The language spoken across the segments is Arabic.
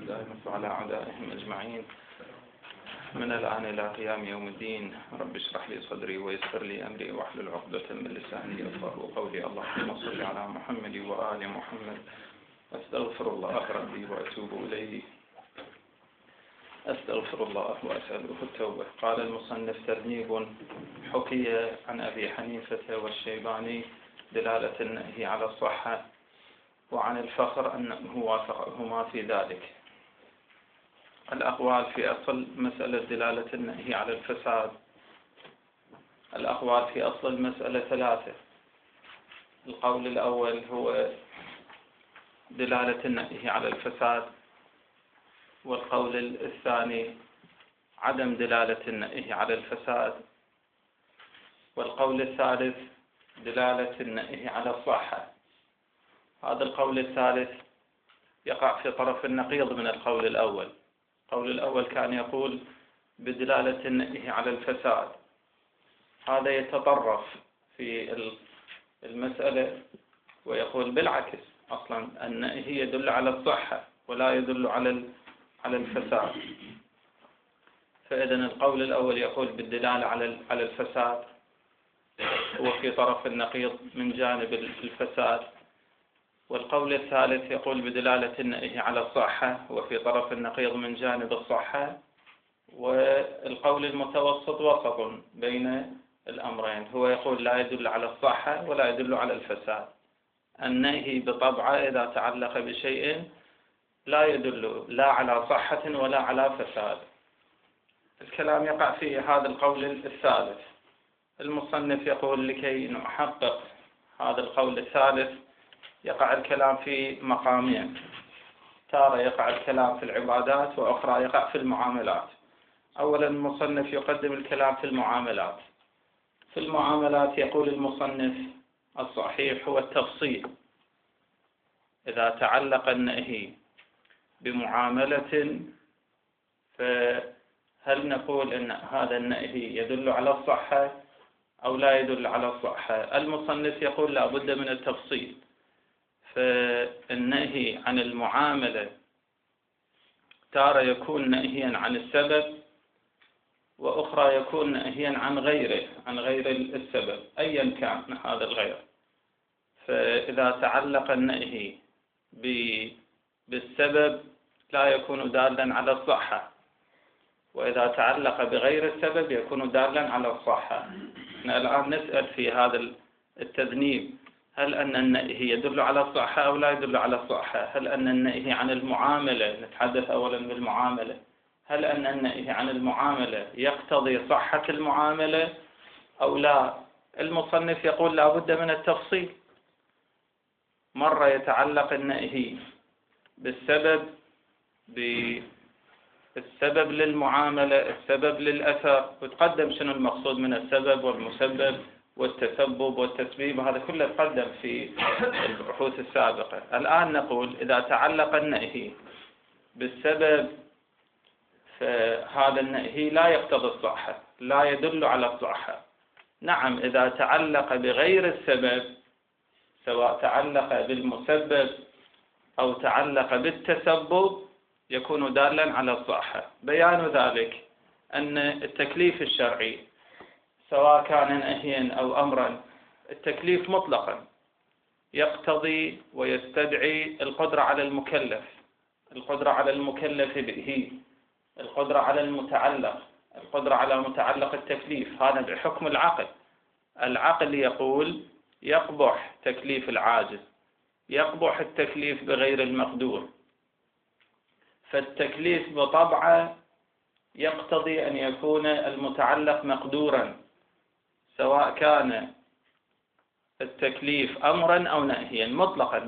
دائمة وعلى أعدائهم أجمعين من الآن إلى قيام يوم الدين. رب اشرح لي صدري ويسر لي أمري واحلل عقدة من لساني يفقهوا قولي. اللهم صل على محمد وآل محمد. أستغفر الله ربي وأتوب إليه. أستغفر الله وأسأله التوبة. قال المصنف: تذنيب حكي عن أبي حنيفة والشيباني دلالة النهي على الصحة، وعن الفخر أنه وافقهما في ذلك. الأقوال في أصل مسألة دلالة النهي على الفساد. الأقوال في أصل المسألة ثلاثة. القول الأول هو دلالة النهي على الفساد، والقول الثاني عدم دلالة النهي على الفساد، والقول الثالث دلالة النهي على الصحة. هذا القول الثالث يقع في طرف النقيض من القول الأول. القول الأول كان يقول بدلالة النهي على الفساد، هذا يتطرف في المسألة ويقول بالعكس، أصلا النهي يدل على الصحة ولا يدل على الفساد. فإذا القول الأول يقول بالدلالة على الفساد، هو في طرف النقيض من جانب الفساد، والقول الثالث يقول بدلالة النهي على الصحة وفي طرف النقيض من جانب الصحة. والقول المتوسط وسط بين الأمرين، هو يقول لا يدل على الصحة ولا يدل على الفساد. النهي بطبعه إذا تعلق بشيء لا يدل لا على صحة ولا على فساد. الكلام يقع في هذا القول الثالث. المصنف يقول لكي نحقق هذا القول الثالث يقع الكلام في مقامين: تارة يقع الكلام في العبادات، وأخرى يقع في المعاملات. أولا المصنف يقدم الكلام في المعاملات. في المعاملات يقول المصنف الصحيح هو التفصيل. إذا تعلق النهي بمعاملة فهل نقول أن هذا النهي يدل على الصحة أو لا يدل على الصحة؟ المصنف يقول لا بد من التفصيل. فالنهي عن المعاملة تارة يكون نهيا عن السبب، وأخرى يكون نهيا عن غير السبب أيا كان هذا الغير. فإذا تعلق النهي بالسبب لا يكون دالا على الصحة، وإذا تعلق بغير السبب يكون دالا على الصحة. الآن نسأل في هذا التذنيب: هل أن النهي يدل على الصحة أو لا يدل على الصحة؟ هل أن النهي عن المعاملة، نتحدث أولا بالمعاملة، هل أن النهي عن المعاملة يقتضي صحة المعاملة أو لا؟ المصنف يقول لا بد من التفصيل. مرة يتعلق النهي بالسبب، بالسبب للمعاملة، السبب للأثر، وتقدم شنو المقصود من السبب والمسبب والتسبب والتسبيب، هذا كله تقدم في البحوث السابقة. الآن نقول إذا تعلق النهي بالسبب فهذا النهي لا يقتضي الصحة، لا يدل على الصحة. نعم إذا تعلق بغير السبب، سواء تعلق بالمسبب أو تعلق بالتسبب، يكون دالا على الصحة. بيان ذلك أن التكليف الشرعي سواء كان نهيا أو أمرا، التكليف مطلقا يقتضي ويستدعي القدرة على المكلف، القدرة على المكلف به، القدرة على المتعلق، القدرة على متعلق التكليف. هذا بحكم العقل. العقل يقول يقبح تكليف العاجز، يقبح التكليف بغير المقدور. فالتكليف بطبعه يقتضي أن يكون المتعلق مقدورا، سواء كان التكليف أمرا أو نهيا. مطلقا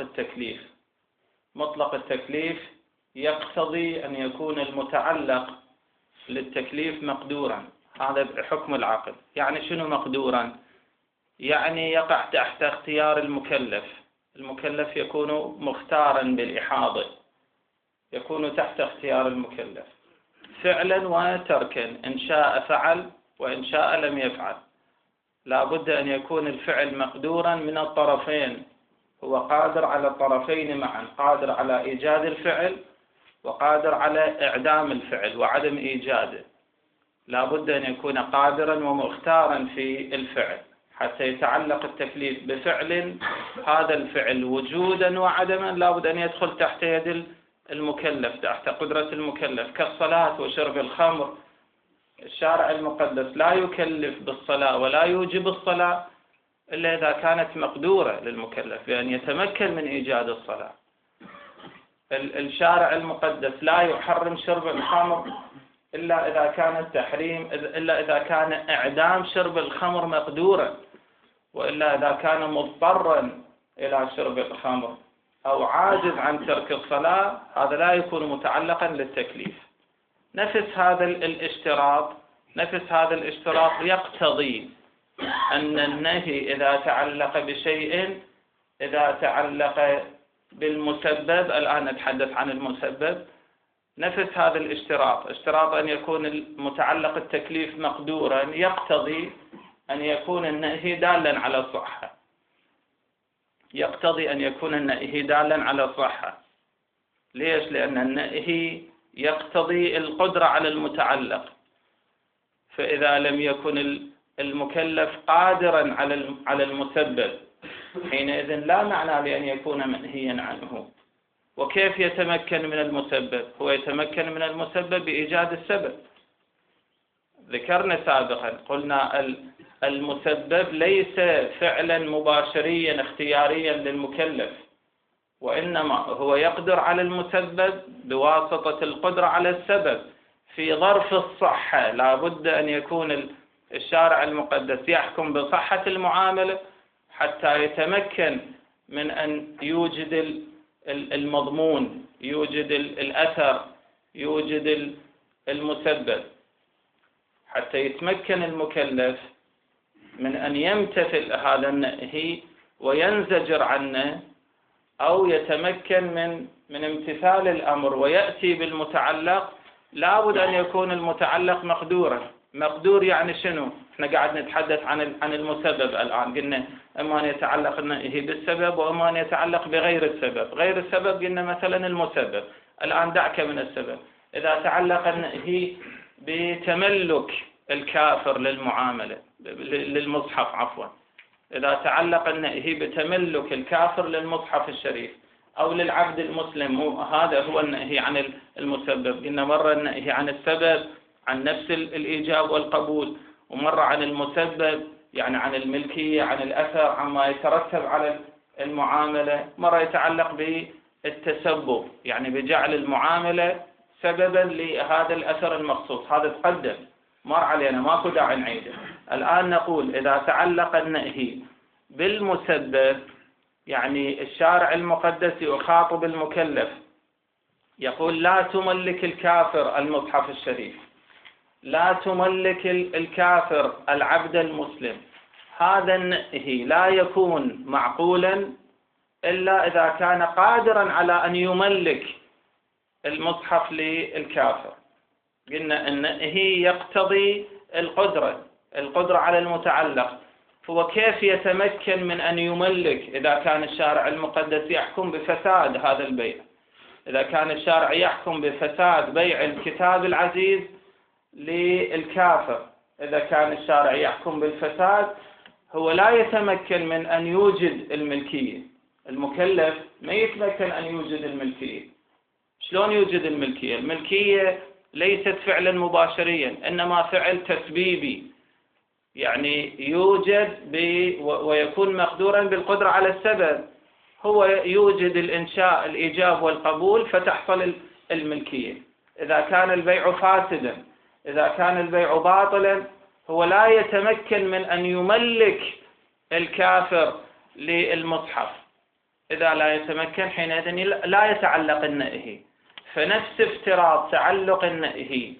مطلق التكليف يقتضي أن يكون المتعلق للتكليف مقدورا. هذا بحكم العقل. يعني شنو مقدورا؟ يعني يقع تحت اختيار المكلف. المكلف يكون مختارا بالإحاضة، يكون تحت اختيار المكلف فعلا وتركا، إن شاء فعل وإن شاء لم يفعل. لا بد أن يكون الفعل مقدورا من الطرفين، هو قادر على الطرفين معا، قادر على إيجاد الفعل وقادر على إعدام الفعل وعدم إيجاده، لا بد أن يكون قادرا ومختارا في الفعل حتى يتعلق التكليف بفعل، هذا الفعل وجودا وعدما لا بد أن يدخل تحت يد المكلف، تحت قدرة المكلف، كالصلاة وشرب الخمر. الشارع المقدس لا يكلف بالصلاة ولا يوجب الصلاة إلا إذا كانت مقدورة للمكلف بأن يتمكن من إيجاد الصلاة. الشارع المقدس لا يحرم شرب الخمر إلا إذا كان إعدام شرب الخمر مقدورا، وإلا إذا كان مضطرا إلى شرب الخمر أو عاجز عن ترك الصلاة، هذا لا يكون متعلقا للتكليف. نفس هذا الاشتراط يقتضي أن النهي إذا تعلق بشيء، إذا تعلق بالمسبب، الآن نتحدث عن المسبب، نفس هذا اشتراط أن يكون المتعلق التكليف مقدورا يقتضي أن يكون النهي دالا على الصحة، ليش؟ لأن النهي يقتضي القدرة على المتعلق، فإذا لم يكن المكلف قادرا على المسبب حينئذ لا معنى لأن يكون منهيا عنه. وكيف يتمكن من المسبب؟ هو يتمكن من المسبب بإيجاد السبب. ذكرنا سابقا قلنا المسبب ليس فعلا مباشريا اختياريا للمكلف، وإنما هو يقدر على المسبب بواسطة القدرة على السبب. في ظرف الصحة لا بد أن يكون الشارع المقدس يحكم بصحة المعاملة حتى يتمكن من أن يوجد المضمون، يوجد الأثر، يوجد المسبب، حتى يتمكن المكلف من أن يمتثل هذا النهي وينزجر عنه، أو يتمكن من امتثال الأمر ويأتي بالمتعلق. لا بد أن يكون المتعلق مقدورا. مقدور يعني شنو؟ احنا قاعد نتحدث عن المسبب الآن، قلنا اما أن يتعلق النهي بالسبب واما أن يتعلق بغير السبب. غير السبب قلنا مثلا المسبب. الآن دعك من السبب. إذا تعلق النهي بتملك الكافر للمعاملة للمصحف عفوا، إذا تعلق النهي بتملك الكافر للمصحف الشريف أو للعبد المسلم، هذا هو النهي عن المسبب. قلنا مرة النهي عن السبب عن نفس الإيجاب والقبول، ومرة عن المسبب يعني عن الملكية، عن الأثر، عما يترتب على المعاملة. مرة يتعلق بالتسبب يعني بجعل المعاملة سببا لهذا الأثر المخصوص. هذا تقدم مر علينا، ماكو داعي نعيده. الآن نقول إذا تعلق النهي بالمسبب يعني الشارع المقدس يخاطب المكلف يقول لا تملك الكافر المصحف الشريف، لا تملك الكافر العبد المسلم. هذا النهي لا يكون معقولا إلا إذا كان قادرا على أن يملك المصحف للكافر. قلنا النهي يقتضي القدرة على المتعلق، فهو كيف يتمكن من أن يملك إذا كان الشارع المقدس يحكم بفساد هذا البيع؟ إذا كان الشارع يحكم بفساد بيع الكتاب العزيز للكافر، إذا كان الشارع يحكم بالفساد، هو لا يتمكن من أن يوجد الملكية. المكلف ما يتمكن أن يوجد الملكية. شلون يوجد الملكية؟ الملكية ليست فعلا مباشريا، إنما فعل تسبيبي، يعني يوجد ويكون مقدورا بالقدرة على السبب. هو يوجد الإنشاء الإيجاب والقبول فتحصل الملكية. إذا كان البيع فاسدا، إذا كان البيع باطلا، هو لا يتمكن من أن يملك الكافر للمصحف. إذا لا يتمكن حينئذ لا يتعلق النهي. فنفس افتراض تعلق النهي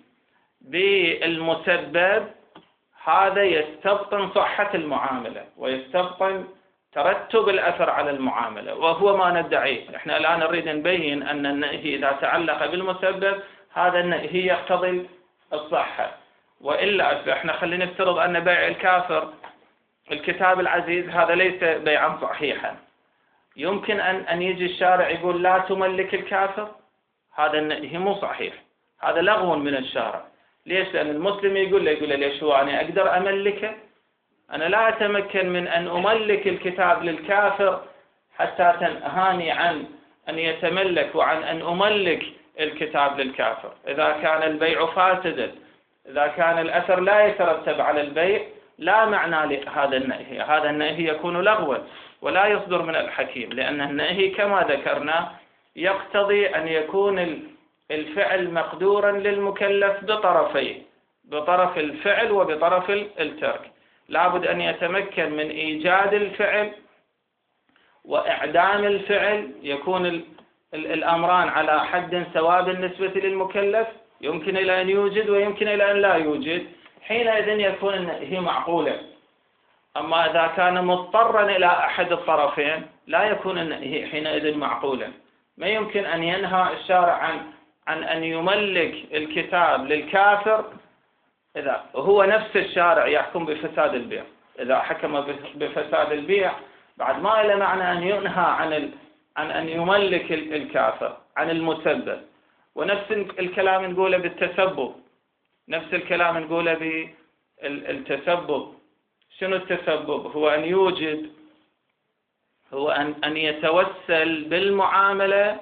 بالمسبب هذا يستبطن صحة المعاملة ويستبطن ترتب الأثر على المعاملة، وهو ما ندعيه. احنا الآن نريد نبين أن النهي إذا تعلق بالمسبب هذا النهي يقتضي الصحة، وإلا احنا خلينا نفترض أن بيع الكافر الكتاب العزيز هذا ليس بيعا صحيحا. يمكن أن يجي الشارع يقول لا تملك الكافر؟ هذا النهي مو صحيح، هذا لغو من الشارع. ليش؟ لأن المسلم يقول له ليش هو أنا أقدر أملكه؟ أنا لا أتمكن من أن أملك الكتاب للكافر حتى تنهاني عن أن يتملك وعن أن أملك الكتاب للكافر. إذا كان البيع فاسدا، إذا كان الأثر لا يترتب على البيع، لا معنى لهذا النهي. هذا النهي يكون لغوا ولا يصدر من الحكيم، لأن النهي كما ذكرنا يقتضي أن يكون الفعل مقدورا للمكلف بطرفيه، بطرف الفعل وبطرف الترك. لابد أن يتمكن من إيجاد الفعل وإعدام الفعل، يكون الأمران على حد سواء بالنسبة للمكلف، يمكن إلى أن يوجد ويمكن إلى أن لا يوجد، حينئذ يكون النهي معقولا. أما إذا كان مضطرا إلى أحد الطرفين لا يكون النهي حينئذ معقولا. ما يمكن أن ينهى الشارع عن أن يملك الكتاب للكافر إذا هو نفس الشارع يحكم بفساد البيع. إذا حكم بفساد البيع بعد ما إلى معنى أن ينهى عن أن يملك الكافر عن المسبب. ونفس الكلام نقوله بالتسبب، نفس الكلام نقوله بالتسبب. شنو التسبب؟ هو أن يوجد، هو أن يتوسل بالمعاملة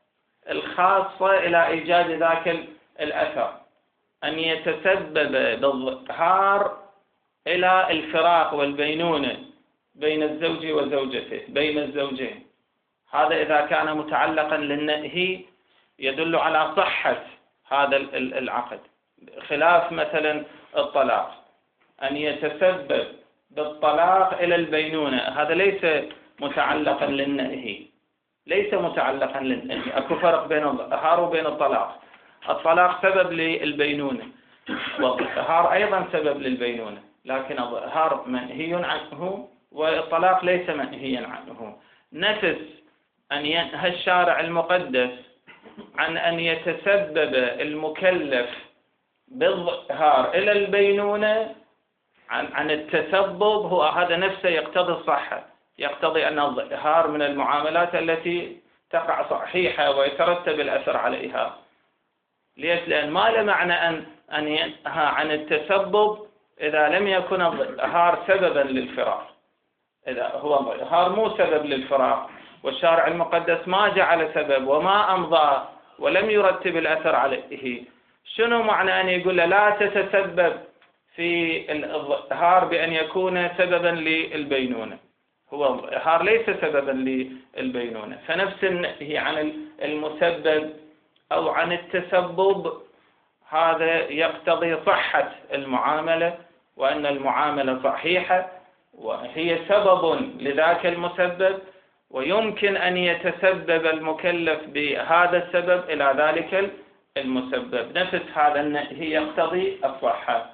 الخاصة إلى إيجاد ذاك الأثر، أن يتسبب بالظهار إلى الفراق والبينونة بين الزوج وزوجته، بين الزوجين. هذا إذا كان متعلقا للنهي يدل على صحة هذا العقد، خلاف مثلا الطلاق، أن يتسبب بالطلاق إلى البينونة، هذا ليس متعلقا للنهي، ليس متعلقا للنهي. أكو فرق بين الظهار وبين الطلاق. الطلاق سبب للبينونة والظهار أيضا سبب للبينونة، لكن الظهار منهي عنه والطلاق ليس منهيا عنه. نفس أن ينهى الشارع المقدس عن أن يتسبب المكلف بالظهار إلى البينونة عن التسبب، هو هذا نفسه يقتضي الصحة، يقتضي أن الظهار من المعاملات التي تقع صحيحة ويترتب الأثر عليها. ليش؟ لأن ما له معنى أن ينهى عن التسبب إذا لم يكن الظهار سببا للفراق. إذا هو الظهار مو سبب للفراق والشارع المقدس ما جعل سبب وما أمضى ولم يرتب الأثر عليه، شنو معنى أن يقول لا تتسبب في الظهار بأن يكون سببا للبينونة؟ هو الظهار ليس سببا للبينونة. فنفس النهي عن المسبب أو عن التسبب هذا يقتضي صحة المعاملة، وأن المعاملة صحيحة وهي سبب لذاك المسبب، ويمكن أن يتسبب المكلف بهذا السبب إلى ذلك المسبب. نفس هذا النهي يقتضي الصحة.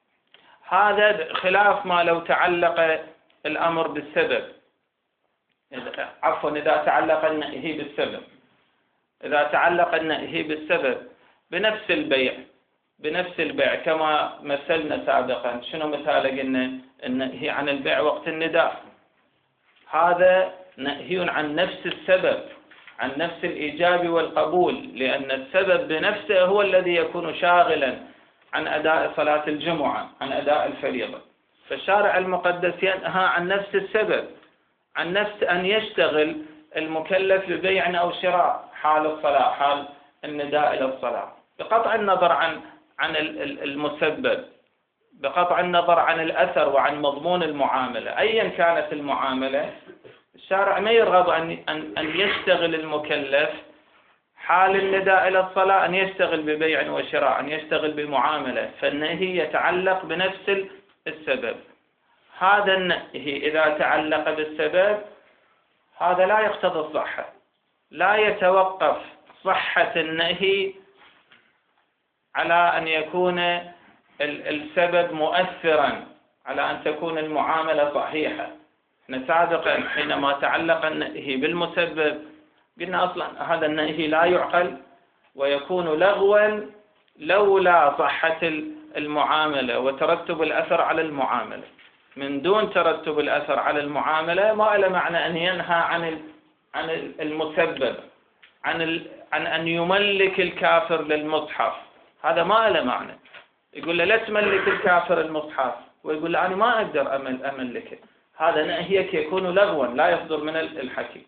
هذا خلاف ما لو تعلق الأمر بالسبب، إذا تعلق النهي بالسبب، إذا تعلق النهي بالسبب بنفس البيع كما مثلنا سابقا. شنو مثال؟ قلنا النهي عن البيع وقت النداء، هذا نهي عن نفس السبب، عن نفس الإيجاب والقبول، لأن السبب بنفسه هو الذي يكون شاغلا عن أداء صلاة الجمعة، عن أداء الفريضة. فالشارع المقدس ينهى عن نفس السبب، عن نفس أن يشتغل المكلف ببيع أو شراء حال الصلاة، حال النداء إلى الصلاة، بقطع النظر عن المسبب، بقطع النظر عن الأثر وعن مضمون المعاملة. أيا كانت المعاملة الشارع ما يرغب أن يشتغل المكلف حال النداء إلى الصلاة، أن يشتغل ببيع وشراء، أن يشتغل بمعاملة. فالنهي يتعلق بنفس السبب. هذا النهي إذا تعلق بالسبب هذا لا يقتضي الصحة، لا يتوقف صحة النهي على أن يكون السبب مؤثرا على أن تكون المعاملة صحيحة. احنا سابقا حينما تعلق النهي بالمسبب قلنا أصلا هذا النهي لا يعقل ويكون لغوا لولا صحة المعاملة وترتب الأثر على المعاملة. من دون ترتب الأثر على المعاملة ما له معنى أن ينهى عن المسبب، عن أن يملك الكافر للمصحف، هذا ما له معنى. يقول له لا تملك الكافر المصحف، ويقول له أنا ما أقدر أملكه، هذا نهيك يكون لغوا لا يصدر من الحكي.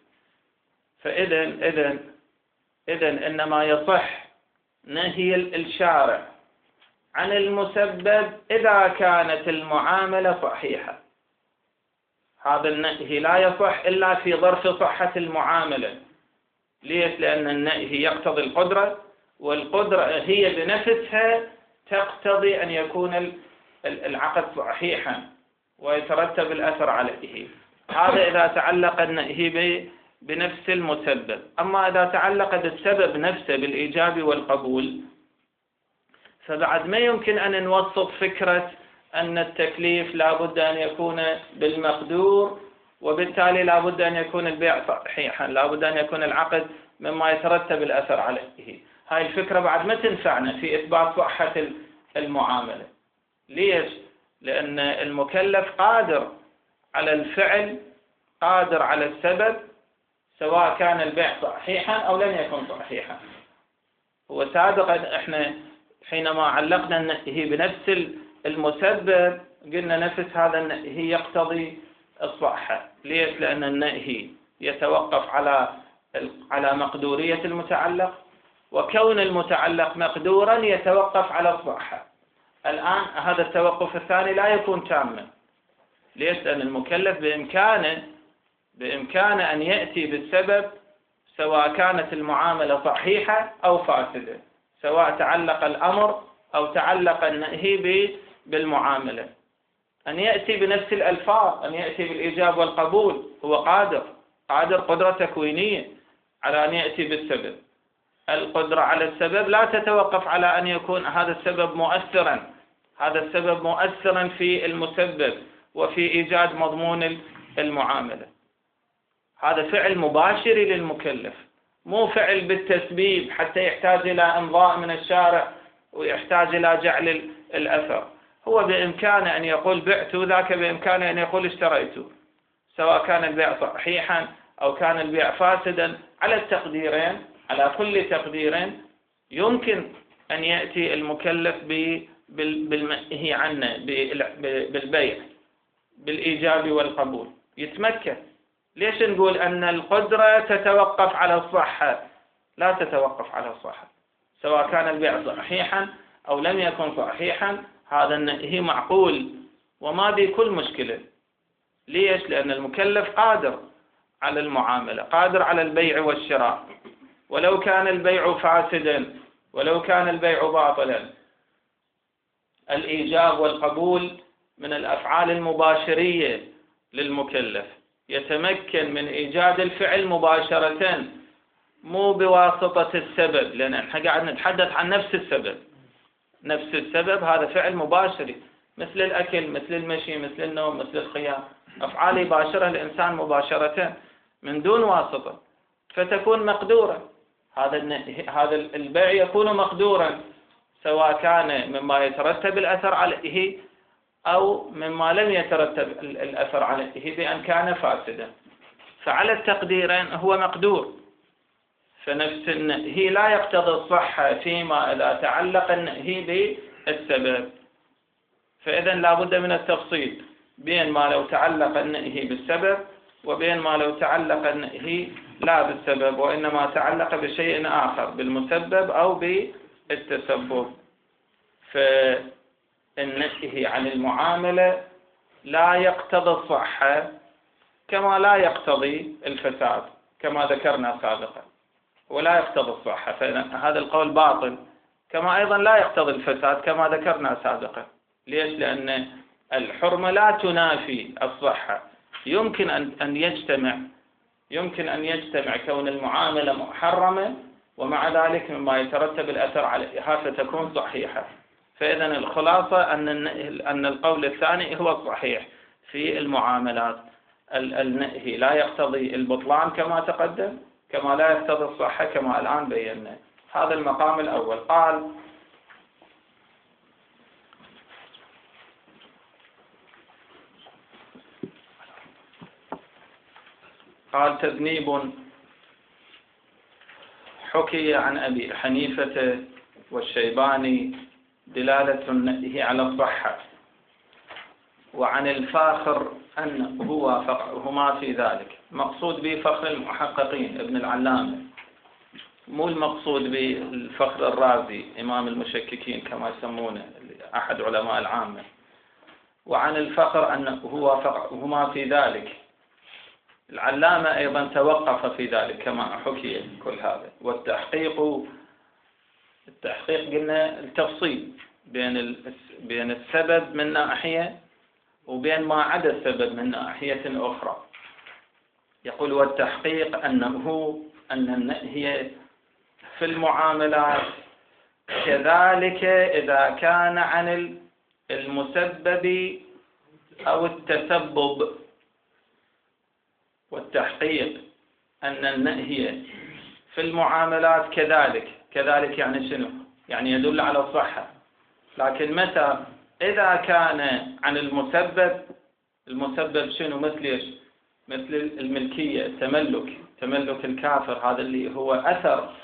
فإذن إنما يصح نهي الشارع عن المسبب إذا كانت المعاملة صحيحة. هذا النهي لا يصح إلا في ظرف صحة المعاملة. ليش؟ لأن النهي يقتضي القدرة، والقدرة هي بنفسها تقتضي أن يكون العقد صحيحا ويترتب الأثر عليه. هذا إذا تعلق النهي بنفس المسبب. أما إذا تعلق بالسبب نفسه بالإيجاب والقبول، فبعد ما يمكن أن نوصف فكرة أن التكليف لا بد أن يكون بالمقدور، وبالتالي لا بد أن يكون البيع صحيحا، لا بد أن يكون العقد مما يترتب الأثر عليه. هاي الفكرة بعد ما تنفعنا في إثبات صحة المعاملة. ليش؟ لأن المكلف قادر على الفعل، قادر على السبب، سواء كان البيع صحيحا أو لم يكن صحيحا. هو سابقا احنا حينما علقنا النهي بنفس المسبب قلنا نفس هذا النهي يقتضي الصحة. ليش؟ لأن النهي يتوقف على مقدورية المتعلق، وكون المتعلق مقدورا يتوقف على الصحة. الآن هذا التوقف الثاني لا يكون تاما. ليش؟ لأن المكلف بإمكانه أن يأتي بالسبب سواء كانت المعاملة صحيحة أو فاسدة، سواء تعلق الأمر أو تعلق النهي بالمعاملة، أن يأتي بنفس الألفاظ، أن يأتي بالإيجاب والقبول. هو قادر قدرة تكوينية على أن يأتي بالسبب. القدرة على السبب لا تتوقف على أن يكون هذا السبب مؤثرا، هذا السبب مؤثرا في المسبب وفي إيجاد مضمون المعاملة. هذا فعل مباشر للمكلف، مو فعل بالتسبيب حتى يحتاج إلى إمضاء من الشارع ويحتاج إلى جعل الأثر. هو بإمكانه أن يقول بعت، ذاك بإمكانه أن يقول اشتريت، سواء كان البيع صحيحا أو كان البيع فاسدا. على التقديرين، على كل تقدير يمكن أن يأتي المكلف بالمنهي عنه بالبيع بالإيجاب والقبول، يتمكن. ليش نقول أن القدرة تتوقف على الصحة؟ لا تتوقف على الصحة، سواء كان البيع صحيحا أو لم يكن صحيحا، هذا النهي معقول وما بكل مشكلة. ليش؟ لأن المكلف قادر على المعاملة، قادر على البيع والشراء، ولو كان البيع فاسدا، ولو كان البيع باطلا. الإيجاب والقبول من الأفعال المباشرية للمكلف، يتمكن من إيجاد الفعل مباشرة مو بواسطة السبب، لأن احنا قاعد نتحدث عن نفس السبب. نفس السبب هذا فعل مباشر، مثل الأكل، مثل المشي، مثل النوم، مثل الخيام، أفعال يباشرها الإنسان مباشرة من دون واسطة، فتكون مقدورة. هذا البيع يكون مقدورا، سواء كان مما يترتب الأثر عليه أو مما لم يترتب الأثر عليه بأن كان فاسدا. فعلى التقديرين هو مقدور. فنفس النهي لا يقتضي الصحة فيما إذا تعلق النهي بالسبب. فإذا لا بد من التفصيل بين ما لو تعلق النهي بالسبب وبين ما لو تعلق النهي لا بالسبب، وإنما تعلق بشيء آخر، بالمسبب أو بالتسبب. فالنهي عن المعاملة لا يقتضي الصحة كما لا يقتضي الفساد كما ذكرنا سابقا، ولا يقتضي الصحة، فهذا القول باطل، كما أيضا لا يقتضي الفساد كما ذكرنا سابقا. ليش؟ لأن الحرمة لا تنافي الصحة. يمكن أن يجتمع كون المعاملة محرمة ومع ذلك مما يترتب الأثر عليها فتكون صحيحة. فإذا الخلاصة أن القول الثاني هو الصحيح في المعاملات. النهي لا يقتضي البطلان كما تقدم، كما لا يقتضي الصحة كما الآن بينا. هذا المقام الأول. قال تذنيب حكي عن أبي حنيفة والشيباني دلالة النهي على الصحة، وعن الفاخر أنه وافقهما في ذلك. مقصود به فخر المحققين ابن العلامة، مو المقصود بالفخر الرازي إمام المشككين كما يسمونه أحد علماء العامة. وعن الفخر أنه وافقهما في ذلك. العلامة أيضا توقف في ذلك كما حكي كل هذا. والتحقيق قلنا التفصيل بين السبب من ناحية وبين ما عدا السبب من ناحية أخرى. يقول والتحقيق أن النهي في المعاملات كذلك إذا كان عن المسبب أو التسبب. والتحقيق أن النهي في المعاملات كذلك يعني شنو؟ يعني يدل على الصحة. لكن متى؟ إذا كان عن المسبب شنو؟ مثل إيش؟ مثل الملكية، تملك الكافر، هذا اللي هو أثر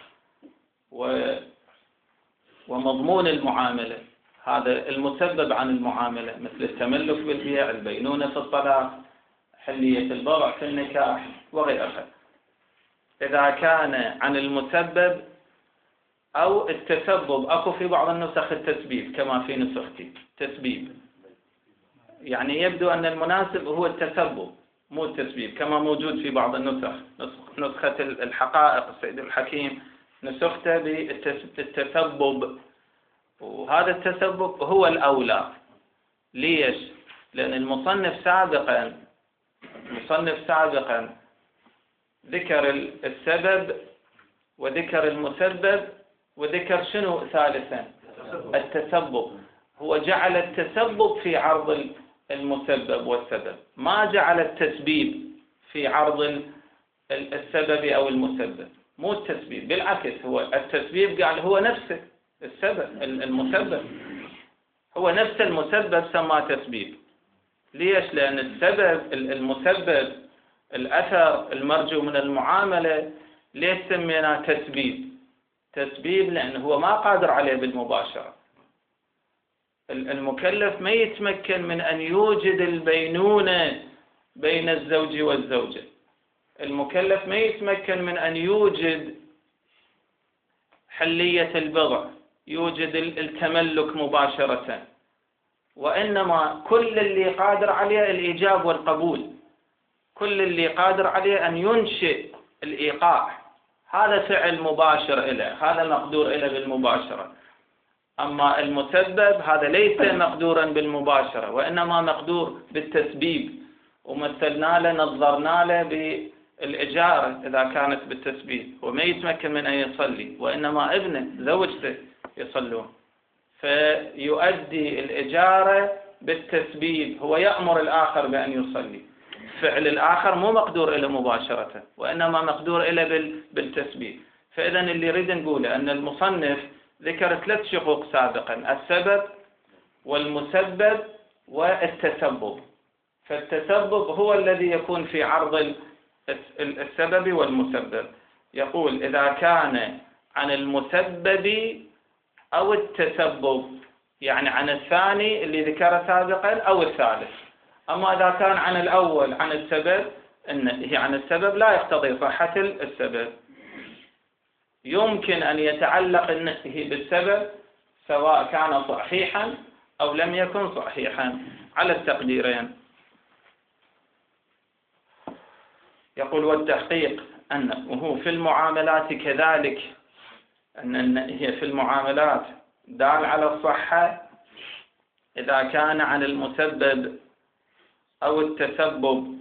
ومضمون المعاملة، هذا المسبب عن المعاملة، مثل التملك بالبيع، البينونة في الطلاق، حلية البضع في النكاح وغيرها. إذا كان عن المسبب أو التسبب، أكو في بعض النسخ التسبيب كما في نسختي تسبيب، يعني يبدو أن المناسب هو التسبب مو التسبيب، كما موجود في بعض النسخ. نسخة الحقائق السيد الحكيم نسخته بالتسبب، وهذا التسبب هو الأولى. ليش؟ لأن المصنف سابقا ذكر السبب وذكر المسبب وذكر شنو ثالثا؟ التسبب. هو جعل التسبب في عرض المسبب والسبب، ما جعل التسبيب في عرض السبب أو المسبب، مو التسبيب، بالعكس هو التسبيب قال هو نفسه السبب، المسبب هو نفس المسبب سماه تسبيب. ليش؟ لأن السبب المسبب الأثر المرجو من المعاملة ليش سميناه تسبيب؟ لأنه هو ما قادر عليه بالمباشرة. المكلف ما يتمكن من أن يوجد البينونة بين الزوج والزوجة، المكلف ما يتمكن من أن يوجد حلية البضع، يوجد التملك مباشرة، وإنما كل اللي قادر عليه الإيجاب والقبول، كل اللي قادر عليه أن ينشئ الإيقاع، هذا فعل مباشر له، هذا مقدور له بالمباشرة. أما المسبب هذا ليس مقدورا بالمباشرة، وإنما مقدور بالتسبيب، ومثلنا له نظرنا له بالإجارة إذا كانت بالتسبيب، وما يتمكن من أن يصلي، وإنما ابنه زوجته يصلون، فيؤدي الإجارة بالتسبيب، هو يأمر الآخر بأن يصلي، فعل الآخر مو مقدور إلى مباشرة وإنما مقدور إلى بالتسبيب. فإذا اللي يريد نقوله أن المصنف ذكر 3 شقوق سابقا: السبب والمسبب والتسبب. فالتسبب هو الذي يكون في عرض السبب والمسبب. يقول إذا كان عن المسبب أو التسبب، يعني عن الثاني اللي ذكره سابقا أو الثالث. أما إذا كان عن الأول عن السبب، إنه عن السبب لا يقتضي صحة السبب، يمكن أن يتعلق النهي بالسبب سواء كان صحيحا أو لم يكن صحيحا على التقديرين. يقول والتحقيق أنه في المعاملات كذلك، أن النهي في المعاملات دال على الصحة إذا كان عن المسبب أو التسبب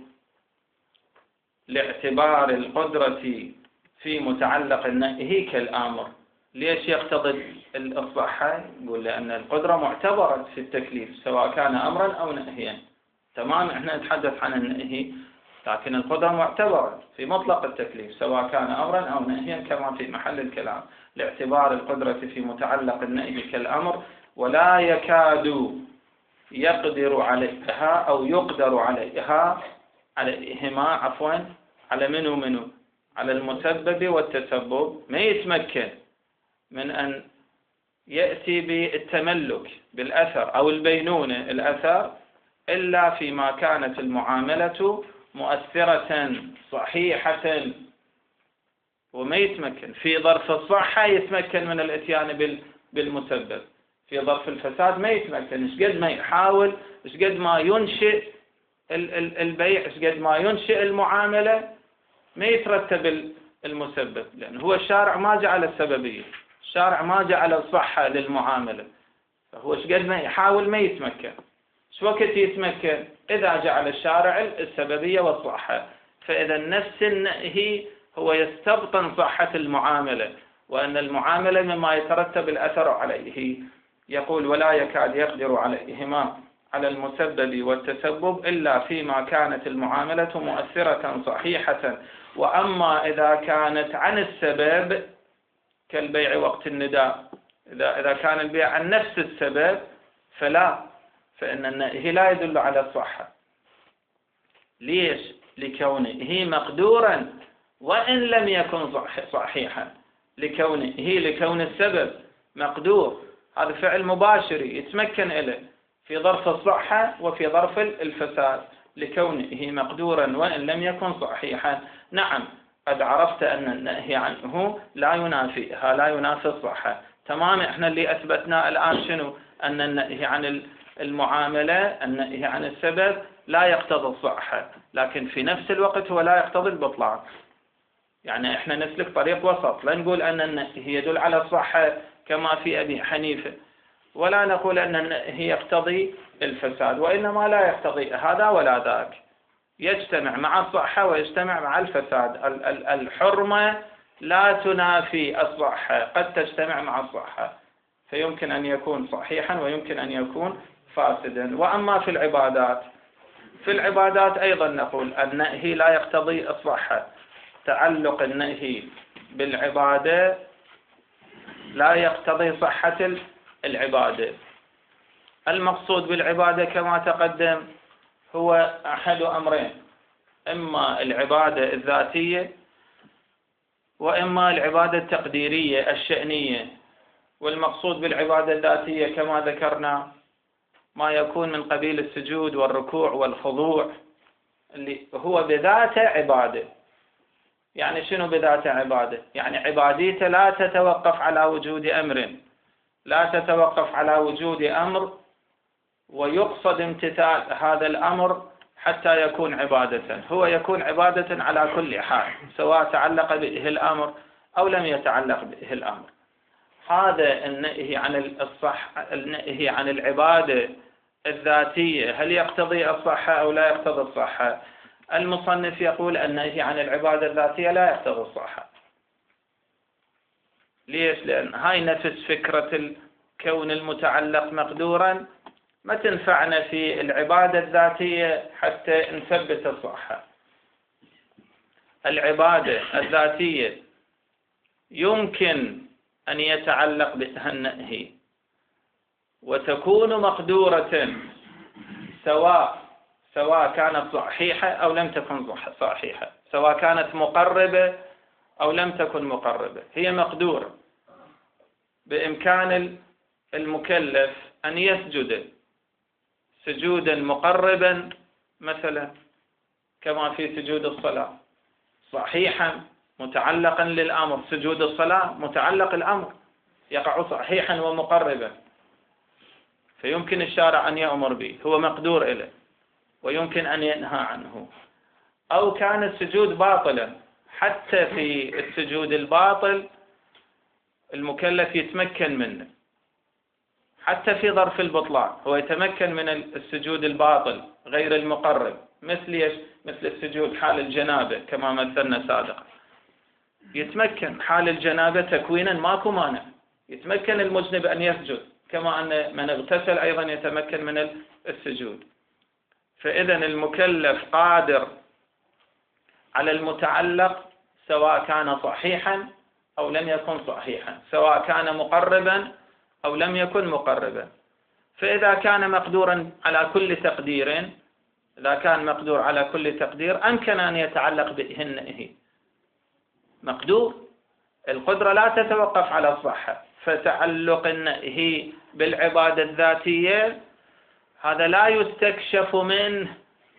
لاعتبار القدرة في متعلق النهي كالآمر. ليش يقتضي الصحة؟ يقول لأن القدرة معتبرة في التكليف سواء كان أمرا أو نهيا. تمام، احنا نتحدث عن النهي، لكن القدرة معتبرة في مطلق التكليف سواء كان أمرا أو نهيا كما في محل الكلام، لاعتبار القدرة في متعلق النهي كالأمر، ولا يكاد يقدر عليها أو يقدر عليهما على منه على المسبب والتسبب ما يتمكن من أن يأتي بالتملك بالأثر أو البينونة الأثر إلا فيما كانت المعاملة مؤثرة صحيحة، وما يتمكن في ظرف الصحة يتمكن من الاتيان بالمسبب، في ظرف الفساد ما يتمكن. ايش قد ما يحاول، ايش قد ما ينشئ البيع، ايش قد ما ينشئ المعاملة، ما يترتب المسبب، لأن هو الشارع ما جعل السببية، الشارع ما جعل الصحة للمعاملة، فهو ايش قد ما يحاول ما يتمكن. ايش وقت يتمكن؟ إذا جعل الشارع السببية والصحة. فإذا نفس النهي هو يستبطن صحة المعاملة، وأن المعاملة مما يترتب الأثر عليه. يقول ولا يكاد يقدر عليهما على المسبب والتسبب إلا فيما كانت المعاملة مؤثرة صحيحة. وأما إذا كانت عن السبب كالبيع وقت النداء، إذا كان البيع عن نفس السبب فلا، فإن النهي لا يدل على الصحة. ليش؟ لكونه مقدورا وإن لم يكن صحيحا، لكون السبب مقدور، هذا فعل مباشر يتمكن له في ظرف الصحة وفي ظرف الفساد، لكونه مقدورا وإن لم يكن صحيحا. نعم، قد عرفت أن النهي عنه لا ينافي الصحة. تمام، احنا اللي أثبتناه الآن شنو؟ أن النهي عن المعاملة، النهي عن السبب لا يقتضي الصحة، لكن في نفس الوقت هو لا يقتضي البطلان. يعني احنا نسلك طريق وسط، لا نقول أن النهي يدل على الصحة كما في أبي حنيفة، ولا نقول أن النهي يقتضي الفساد، وإنما لا يقتضي هذا ولا ذاك، يجتمع مع الصحة ويجتمع مع الفساد. الحرمة لا تنافي الصحة، قد تجتمع مع الصحة، فيمكن أن يكون صحيحا ويمكن أن يكون فاسدا. وأما في العبادات أيضا نقول النهي لا يقتضي الصحة، تعلق النهي بالعبادة لا يقتضي صحة العبادة. المقصود بالعبادة كما تقدم هو أحد أمرين، إما العبادة الذاتية وإما العبادة التقديرية الشأنية. والمقصود بالعبادة الذاتية كما ذكرنا ما يكون من قبيل السجود والركوع والخضوع، اللي هو بذاته عبادة. يعني شنو بذاته عبادة؟ يعني عباديته لا تتوقف على وجود أمر، لا تتوقف على وجود أمر ويقصد امتثال هذا الأمر حتى يكون عبادة، هو يكون عبادة على كل حال، سواء تعلق به الأمر أو لم يتعلق به الأمر. هذا النهي عن العبادة الذاتية هل يقتضي الصحة أو لا يقتضي الصحة؟ المصنف يقول النهي عن العبادة الذاتية لا يقتضي الصحة. ليش؟ لأن هاي نفس فكرة كون المتعلق مقدورا ما تنفعنا في العبادة الذاتية حتى نثبت الصحة. العبادة الذاتية يمكن أن يتعلق بها النهي وتكون مقدورة سواء كانت صحيحة أو لم تكن صحيحة، سواء كانت مقربة أو لم تكن مقربة، هي مقدورة. بإمكان المكلف أن يسجد سجودا مقربا مثلا كما في سجود الصلاة، صحيحا متعلقا للأمر، سجود الصلاة متعلق الأمر يقع صحيحا ومقربا، فيمكن الشارع أن يأمر به، هو مقدور إليه ويمكن أن ينهى عنه. أو كان السجود باطلا، حتى في السجود الباطل المكلف يتمكن منه، حتى في ظرف البطلان هو يتمكن من السجود الباطل غير المقرب، مثل السجود حال الجنابة كما مثلنا سابقا، يتمكن حال الجنابة تكوينا ماكو مانع، يتمكن المذنب أن يسجد، كما أن من اغتسل أيضا يتمكن من السجود. فإذا المكلف قادر على المتعلق سواء كان صحيحا أو لم يكن صحيحا، سواء كان مقربا أو لم يكن مقربا. فإذا كان مقدورا على كل تقدير، إذا كان مقدور على كل تقدير أمكن أن يتعلق به النهي، مقدور. القدرة لا تتوقف على الصحة، فتعلق النهي بالعبادة الذاتية هذا لا يستكشف منه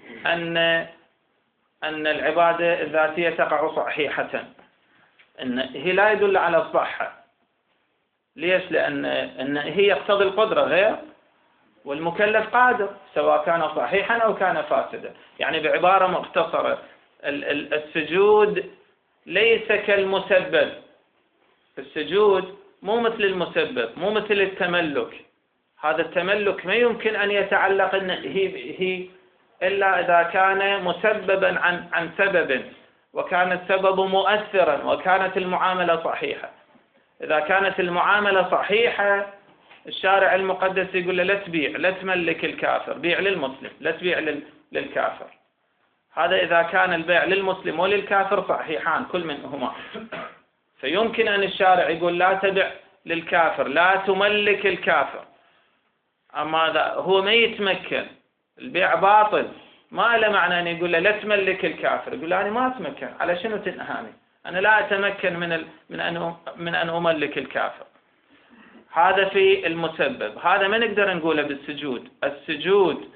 أن العبادة الذاتية تقع صحيحة. النهي لا يدل على الصحة. ليش؟ لأن النهي يقتضي القدرة غير، والمكلف قادر سواء كان صحيحا أو كان فاسدا. يعني بعبارة مختصرة، السجود ليس كالمسبب. السجود مو مثل المسبب، مو مثل التملك. هذا التملك ما يمكن أن يتعلق النهي به إلا إذا كان مسببا عن سبب، وكان السبب مؤثرا، وكانت المعاملة صحيحة. إذا كانت المعاملة صحيحة الشارع المقدس يقول له لا تبيع، لا تملك الكافر، بيع للمسلم، لا تبيع للكافر. هذا إذا كان البيع للمسلم وللكافر صحيحان كل منهما. فيمكن أن الشارع يقول لا تبع للكافر، لا تملك الكافر. أما إذا هو ما يتمكن، البيع باطل، ما له معنى أن يقول له لا تملك الكافر. يقول له أنا ما أتمكن، على شنو تنهاني؟ أنا لا أتمكن من أن أملك الكافر. هذا في المسبب. هذا ما نقدر نقوله بالسجود. السجود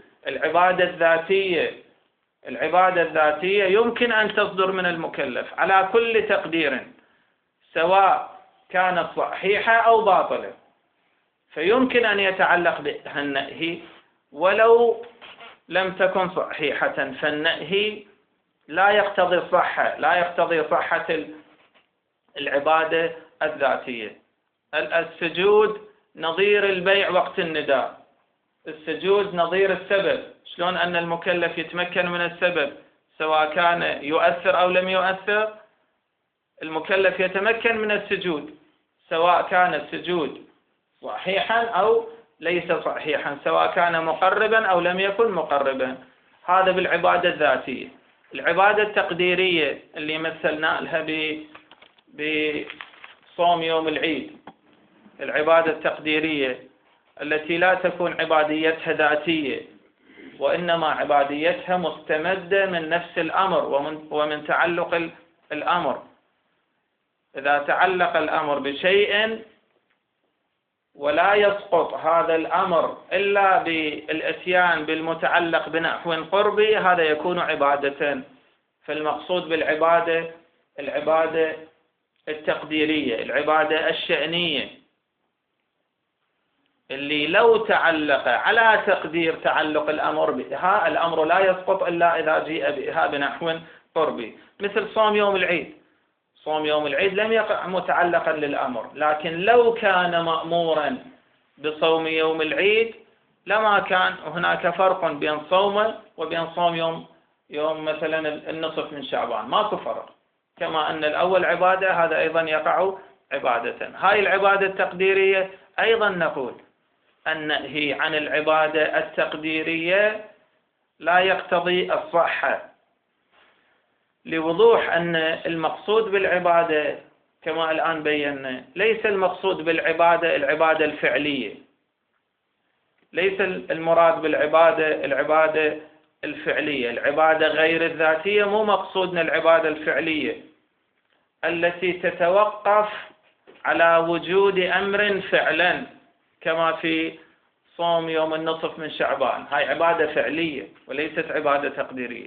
العبادة الذاتية يمكن أن تصدر من المكلف على كل تقدير، سواء كانت صحيحة أو باطلة، فيمكن أن يتعلق بها النهي ولو لم تكن صحيحة. فالنهي لا يقتضي الصحة، لا يقتضي صحة العبادة الذاتية. السجود نظير البيع وقت النداء. السجود نظير السبب. شلون أن المكلف يتمكن من السبب سواء كان يؤثر أو لم يؤثر، المكلف يتمكن من السجود سواء كان السجود صحيحا أو ليس صحيحا، سواء كان مقربا أو لم يكن مقربا. هذا بالعبادة الذاتية. العبادة التقديرية اللي مثلنا لها بصوم يوم العيد، العبادة التقديرية التي لا تكون عباديتها ذاتية، وإنما عباديتها مستمدة من نفس الأمر ومن تعلق الأمر. إذا تعلق الأمر بشيء ولا يسقط هذا الأمر إلا بالإتيان بالمتعلق بنحو قربي، هذا يكون عبادة. فالمقصود بالعبادة العبادة التقديرية، العبادة الشأنية، اللي لو تعلق على تقدير تعلق الأمر بها، الأمر لا يسقط إلا إذا جيء بها بنحو قربي. مثل صوم يوم العيد. صوم يوم العيد لم يقع متعلقا للأمر، لكن لو كان مأمورا بصوم يوم العيد لما كان هناك فرق بين صومه وبين صوم يوم مثلا النصف من شعبان، ماكو فرق. كما أن الأول عبادة، هذا أيضا يقع عبادة. هاي العبادة التقديرية أيضا نقول النهي عن العبادة التقديرية لا يقتضي الصحة، لوضوح أن المقصود بالعبادة كما الآن بينا ليس المقصود بالعبادة العبادة الفعلية. ليس المراد بالعبادة العبادة الفعلية. العبادة غير الذاتية مو مقصودنا العبادة الفعلية التي تتوقف على وجود أمر فعلا، كما في صوم يوم النصف من شعبان. هاي عبادة فعلية وليست عبادة تقديرية.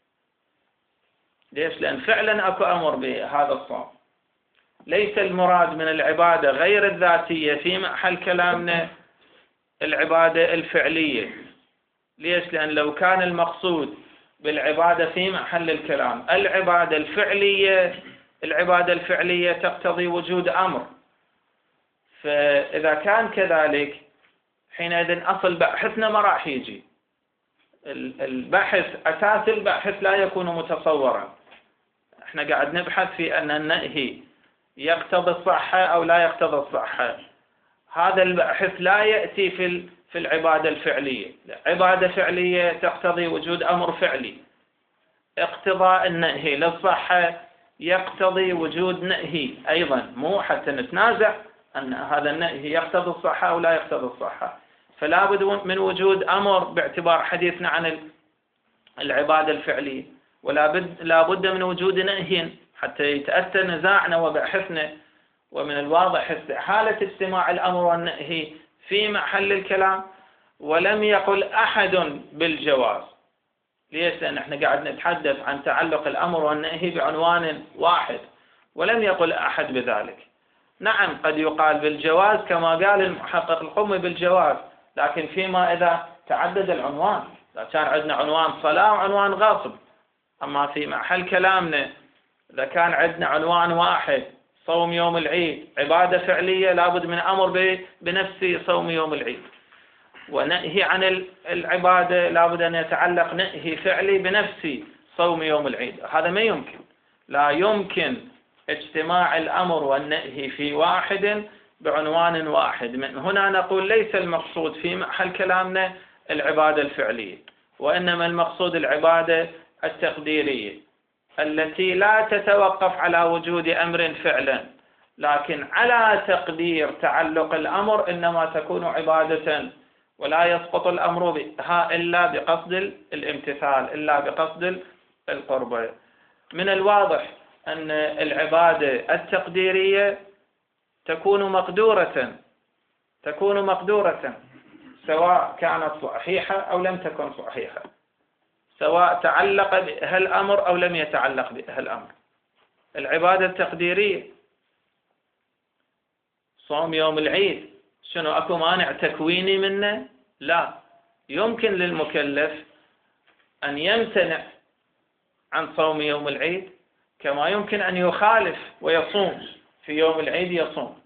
ليش؟ لأن فعلا أكو أمر بهذا الصوم. ليس المراد من العبادة غير الذاتية في محل كلامنا العبادة الفعلية. ليش؟ لأن لو كان المقصود بالعبادة في محل الكلام العبادة الفعلية تقتضي وجود أمر. فإذا كان كذلك حينئذ أصل بحثنا ما راح يجي. أساس البحث لا يكون متصورا. احنا قاعد نبحث في أن النهي يقتضي الصحة أو لا يقتضي الصحة. هذا البحث لا يأتي في العبادة الفعلية. عبادة فعلية تقتضي وجود أمر فعلي. اقتضاء النهي للصحة يقتضي وجود نهي أيضا، مو حتى نتنازع أن هذا النهي يقتضي الصحة أو لا يقتضي الصحة. فلا بد من وجود أمر باعتبار حديثنا عن العبادة الفعلية، لا بد من وجود نهي حتى يتأتى نزاعنا وبحثنا. ومن الواضح حالة اجتماع الأمر والنهي في محل الكلام، ولم يقل أحد بالجواز. ليش؟ لأن احنا قاعد نتحدث عن تعلق الأمر والنهي بعنوان واحد، ولم يقل أحد بذلك. نعم قد يقال بالجواز كما قال المحقق القمي بالجواز، لكن فيما إذا تعدد العنوان، إذا كان عندنا عنوان صلاة وعنوان غصب. أما في محل كلامنا إذا كان عندنا عنوان واحد صوم يوم العيد، عبادة فعلية لابد من أمر بنفس صوم يوم العيد، ونهي عن العبادة لابد أن يتعلق نهي فعلي بنفس صوم يوم العيد. هذا ما يمكن، لا يمكن اجتماع الأمر والنهي في واحد بعنوان واحد. من هنا نقول ليس المقصود في محل كلامنا العبادة الفعلية، وإنما المقصود العبادة التقديرية التي لا تتوقف على وجود أمر فعلا، لكن على تقدير تعلق الأمر إنما تكون عبادة، ولا يسقط الأمر بها إلا بقصد الامتثال، إلا بقصد القربة. من الواضح أن العبادة التقديرية تكون مقدورة سواء كانت صحيحة أو لم تكن صحيحة، سواء تعلق بها الأمر أو لم يتعلق بها الأمر. العبادة التقديرية صوم يوم العيد، شنو أكو مانع تكويني منه؟ لا، يمكن للمكلف أن يمتنع عن صوم يوم العيد، كما يمكن أن يخالف ويصوم في يوم العيد يصوم.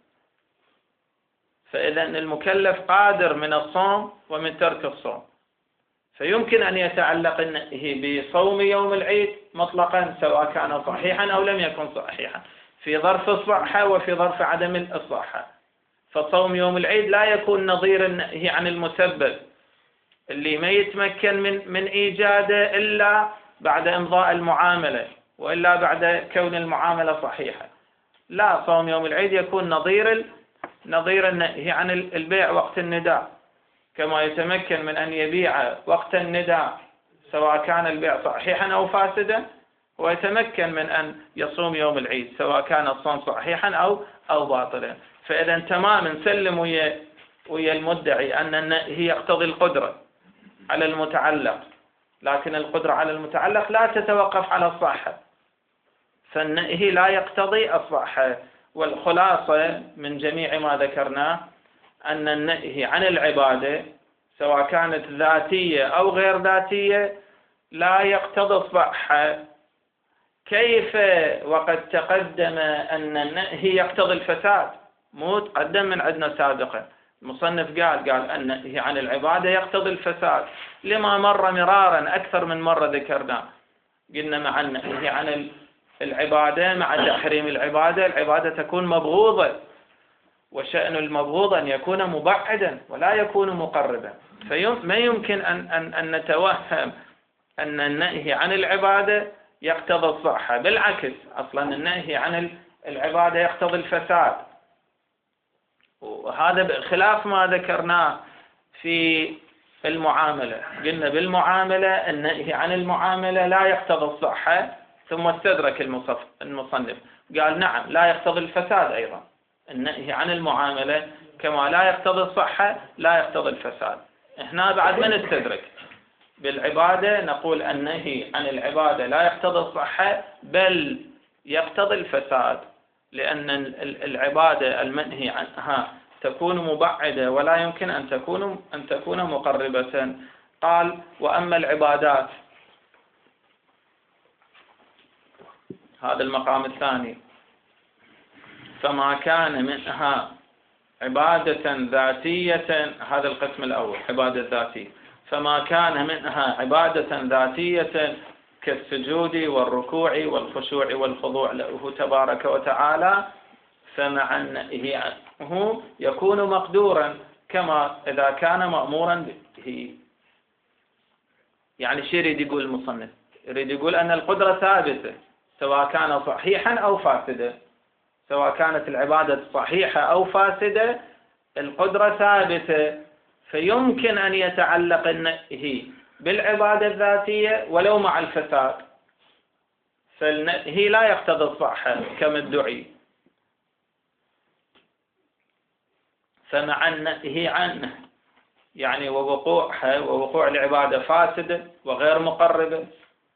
فإذا المكلف قادر من الصوم ومن ترك الصوم، فيمكن أن يتعلق النهي بصوم يوم العيد مطلقا سواء كان صحيحا أو لم يكن صحيحا، في ظرف الصحة وفي ظرف عدم الصحة. فصوم يوم العيد لا يكون نظير النهي عن المسبب اللي ما يتمكن من إيجاده إلا بعد إمضاء المعاملة، وإلا بعد كون المعاملة صحيحة. لا، صوم يوم العيد يكون نظير النهي عن البيع وقت النداء، كما يتمكن من أن يبيع وقت النداء سواء كان البيع صحيحا أو فاسدا، ويتمكن من أن يصوم يوم العيد سواء كان الصوم صحيحا أو باطلا. فإذا تماما سلم ويا المدعي أن النهي يقتضي القدرة على المتعلق، لكن القدرة على المتعلق لا تتوقف على الصحة، فالنهي لا يقتضي الصحة. والخلاصة من جميع ما ذكرناه أن النهي عن العبادة سواء كانت ذاتية أو غير ذاتية لا يقتضي الصحة. كيف وقد تقدم أن النهي يقتضي الفساد؟ مو تقدم من عندنا سابقا، المصنف قال النهي عن العبادة يقتضي الفساد، لما مر مرارا أكثر من مرة ذكرنا. قلنا مع النهي عن العبادة مع تحريم العبادة تكون مبغوضة، وشأن المبغوض أن يكون مبعدا ولا يكون مقربا. فما يمكن أن نتوهم أن النهي عن العبادة يقتضي الصحة، بالعكس أصلا النهي عن العبادة يقتضي الفساد، وهذا خلاف ما ذكرناه في المعاملة. قلنا بالمعاملة النهي عن المعاملة لا يقتضي الصحة، ثم استدرك المصنف قال نعم لا يقتضي الفساد أيضا. النهي عن المعاملة كما لا يقتضي الصحة لا يقتضي الفساد. هنا بعد ما نستدرك بالعبادة نقول النهي عن العبادة لا يقتضي الصحة بل يقتضي الفساد، لأن العبادة المنهي عنها تكون مبعدة ولا يمكن أن تكون مقربة. قال وأما العبادات، هذا المقام الثاني، فما كان منها عبادة ذاتية، هذا القسم الأول عبادة ذاتية، فما كان منها عبادة ذاتية كالسجود والركوع والخشوع والخضوع له تبارك وتعالى، فمع النهي عنه يكون مقدورا كما إذا كان مأمورا به. يعني شو يريد يقول المصنف؟ يريد يقول أن القدرة ثابتة سواء كان صحيحا أو فاسدا، سواء كانت العبادة صحيحة أو فاسدة القدرة ثابتة، فيمكن أن يتعلق النهي بالعبادة الذاتية ولو مع الفساد. فالنهي لا يقتضي الصحة كما ادعي، فمع النهي عنه يعني ووقوعها ووقوع العبادة فاسدة وغير مقربة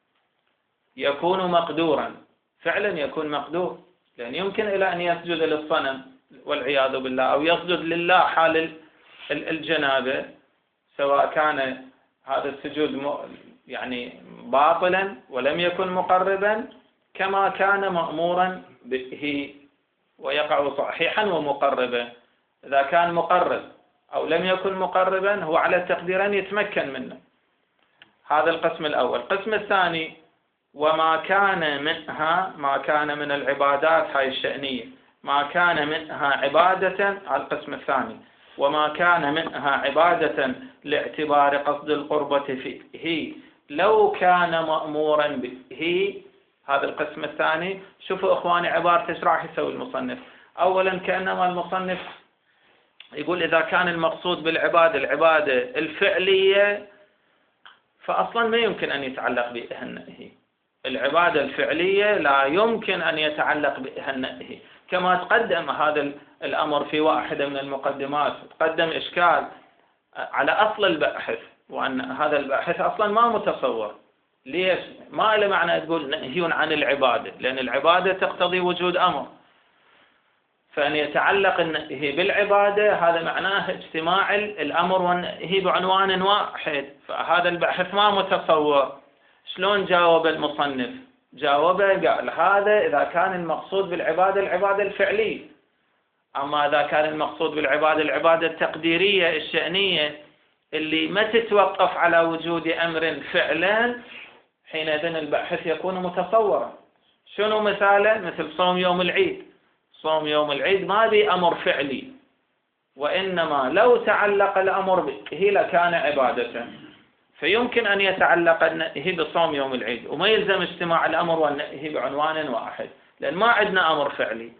يكون مقدورا، فعلا يكون مقدور، لأن يمكن إلى أن يسجد للصنم والعياذ بالله، أو يسجد لله حال الجنابة، سواء كان هذا السجود يعني باطلا ولم يكن مقربا، كما كان مأمورا به ويقع صحيحا ومقربا. إذا كان مقرب أو لم يكن مقربا هو على التقدير أن يتمكن منه. هذا القسم الأول. القسم الثاني وما كان منها، ما كان من العبادات هاي الشأنية، ما كان منها عبادة، على القسم الثاني وما كان منها عبادة لاعتبار قصد القربة فيه لو كان مأمورا به. هذا القسم الثاني. شوفوا إخواني عبارة ايش راح يسوي المصنف. أولا كأنما المصنف يقول إذا كان المقصود بالعبادة العبادة الفعلية فأصلا ما يمكن أن يتعلق بها النهي. العبادة الفعلية لا يمكن أن يتعلق بها النهي، كما تقدم هذا الأمر في واحدة من المقدمات، تقدم إشكال على أصل الباحث، وأن هذا الباحث أصلا ما متصور. ليش؟ ما له معنى تقول نهي عن العبادة، لأن العبادة تقتضي وجود أمر، فأن يتعلق النهي بالعبادة هذا معناه اجتماع الأمر والنهي بعنوان واحد، فهذا الباحث ما متصور. شلون جاوب المصنف؟ جاوبه قال هذا إذا كان المقصود بالعبادة العبادة الفعلية، أما إذا كان المقصود بالعبادة العبادة التقديرية الشأنية اللي ما تتوقف على وجود أمر فعلا، حينئذ الباحث يكون متصورا. شنو مثاله؟ مثل صوم يوم العيد. صوم يوم العيد ما بي أمر فعلي، وإنما لو تعلق الأمر به لكان عبادة، فيمكن أن يتعلق النهي بصوم يوم العيد وما يلزم اجتماع الأمر والنهي بعنوان واحد، لأن ما عندنا أمر فعلي.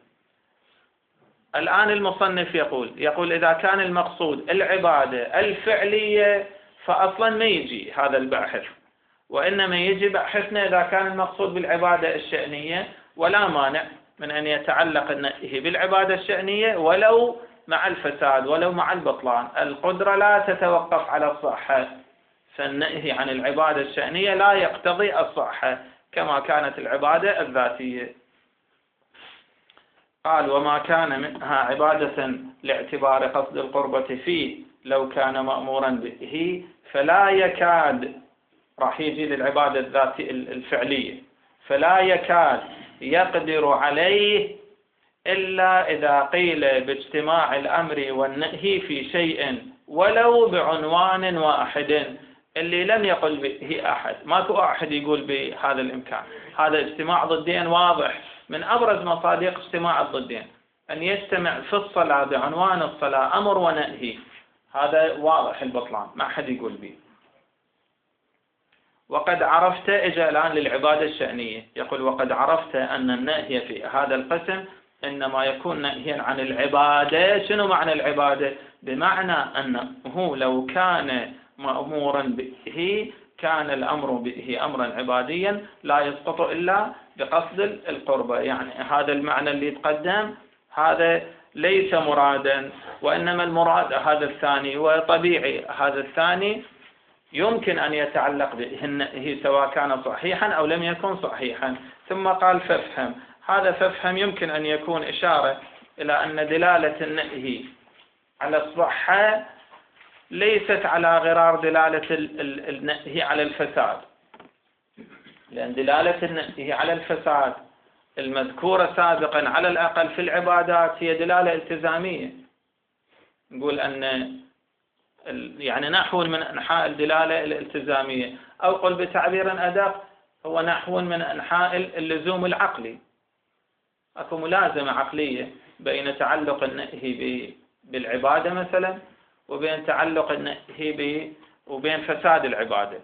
الآن المصنف يقول إذا كان المقصود العبادة الفعلية فأصلا ما يجي هذا الباحث، وإنما يجي باحثنا إذا كان المقصود بالعبادة الشأنية، ولا مانع من أن يتعلق النهي بالعبادة الشأنية ولو مع الفساد ولو مع البطلان. القدرة لا تتوقف على الصحة، فالنهي عن العبادة الشأنية لا يقتضي الصحة كما كانت العبادة الذاتية. قال وما كان منها عبادة لاعتبار قصد القربة فيه لو كان مأمورا به فلا يكاد، راح يجي للعبادة الذاتية الفعلية، فلا يكاد يقدر عليه إلا إذا قيل باجتماع الأمر والنهي في شيء ولو بعنوان واحد، اللي لم يقل به أحد. ماكو أحد يقول بهذا الإمكان. هذا اجتماع ضدين واضح، من أبرز مصادق اجتماع الضدين أن يجتمع في الصلاة بعنوان الصلاة أمر ونهي، هذا واضح البطلان، ما أحد يقول به. وقد عرفت، إجا الآن للعبادة الشأنية، يقول وقد عرفت أن النهي في هذا القسم إنما يكون نهيا عن العبادة. شنو معنى العبادة؟ بمعنى أنه لو كان مأمورا به كان الأمر به أمرا عباديا لا يسقط إلا بقصد القربة. يعني هذا المعنى اللي يتقدم هذا ليس مرادا، وإنما المراد هذا الثاني، وطبيعي هذا الثاني يمكن أن يتعلق به النهي سواء كان صحيحا أو لم يكن صحيحا. ثم قال فافهم. هذا فافهم يمكن أن يكون إشارة إلى أن دلالة النهي على الصحة ليست على غرار دلالة النهي على الفساد، لأن دلالة النهي على الفساد المذكورة سابقا على الأقل في العبادات هي دلالة التزامية. نقول أن يعني نحو من أنحاء الدلالة الالتزامية، أو قل بتعبير أدق هو نحو من أنحاء اللزوم العقلي. أكو ملازمة عقلية بين تعلق النهي بالعبادة مثلا وبين تعلق النهي وبين فساد العبادة.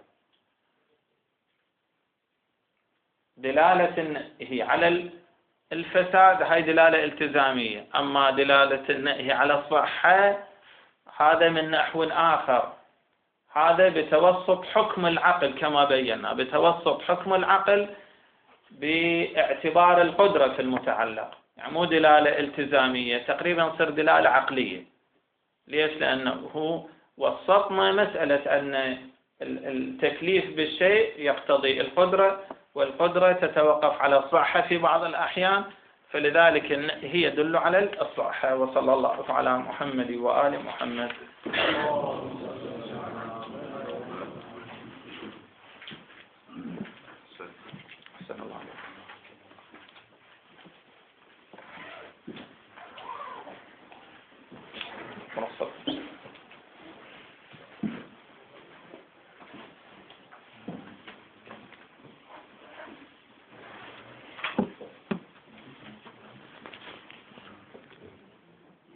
دلالة النهي على الفساد هاي دلالة التزامية، أما دلالة النهي على الصحة هذا من نحو آخر، هذا بتوسط حكم العقل كما بينا، بتوسط حكم العقل باعتبار القدرة في المتعلق، يعني مو دلالة التزامية، تقريبا تصير دلالة عقلية. ليش؟ لأنه وسطنا مسألة أن التكليف بالشيء يقتضي القدرة، والقدرة تتوقف على الصحة في بعض الأحيان، فلذلك هي يدل على الصحة. وصلى الله على محمد وآل محمد.